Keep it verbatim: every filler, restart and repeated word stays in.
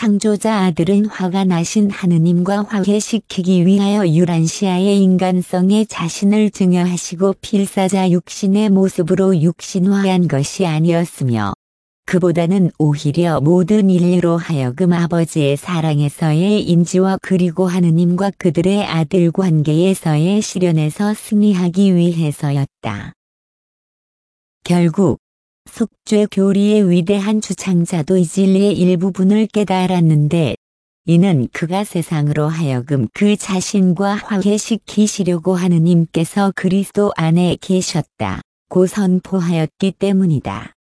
창조자 아들은 화가 나신 하느님과 화해시키기 위하여 유란시아의 인간성에 자신을 증여하시고 필사자 육신의 모습으로 육신화한 것이 아니었으며 그보다는 오히려 모든 인류로 하여금 아버지의 사랑에서의 인지와 그리고 하느님과 그들의 아들 관계에서의 실현에서 승리하기 위해서였다. 결국 속죄 교리의 위대한 주창자도 이 진리의 일부분을 깨달았는데 이는 그가 세상으로 하여금 그 자신과 화해시키시려고 하느님께서 그리스도 안에 계셨다고 선포하였기 때문이다.